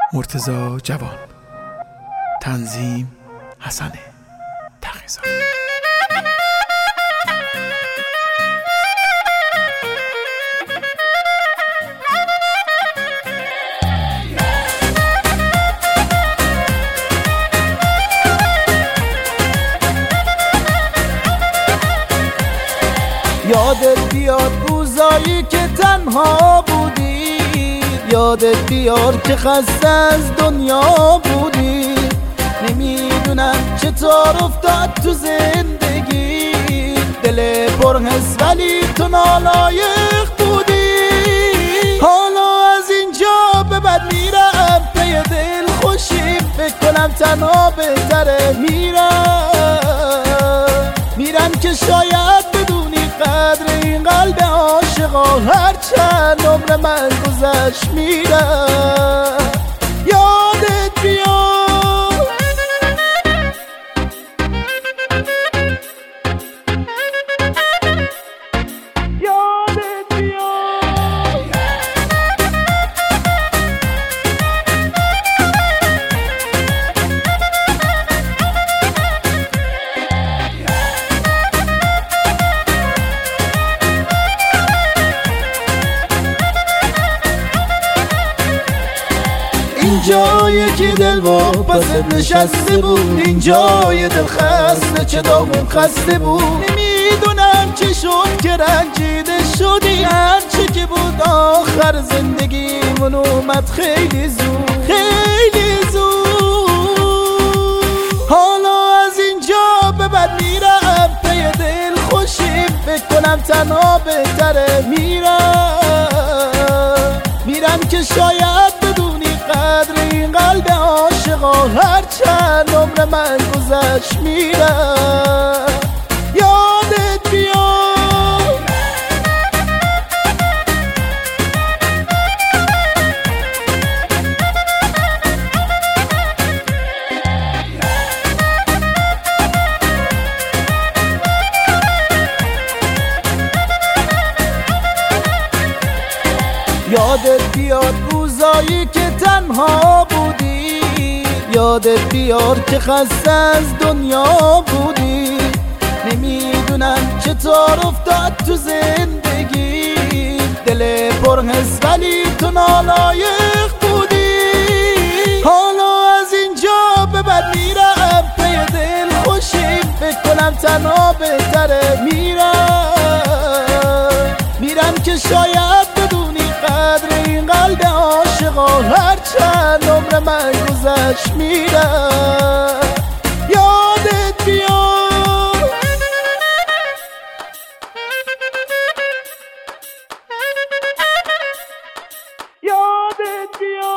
مرتضی جوان. تنظیم حسن تقی‌زاده. یادت بیاد روزایی که تنها بودی، یادت بیاد که خسته از دنیا بودی. نمیدونم چطور افتاد تو زندگی، دل پرحس ولی تو نالایق بودی. حالا از اینجا به بعد میرم پی دل خوشی، فکر کنم تنها بهتره. میرم که شاید بدونی قدر این قلب عاشقا، هرچند عمر من گذشت میرم. یادت بیاد، یادت بیاد. این جایی که دل واپست نشسته بود، این جای دل خسته چه داغون خسته بود. نمیدونم چه شد که رنجیده شدی، هرچه که بود آخر زندگیمون اومد خیلی زود، خیلی زود. حالا از اینجا به بعد میرم پی دل خوشی، فکر کنم تنها بهتره. میرم که شاید بدونی قدر این قلب عاشقا، هرچند عمر من گذشت میرم. یادت بیاد، یادت بیاد روزایی که تنها بودی، یادت بیاد که خسته از دنیا بودی. نمیدونم چطور افتاد تو زندگی، دل پرحس ولی تو نالایق بودی. حالا از اینجا به بعد میرم پی دل خوشی، فکر کنم تنها بهتره. میرم که شاید بدونی قدر این قلب عاشقا، هرچند عمر من گذشت میرم. یادت بیاد، یادت بیاد.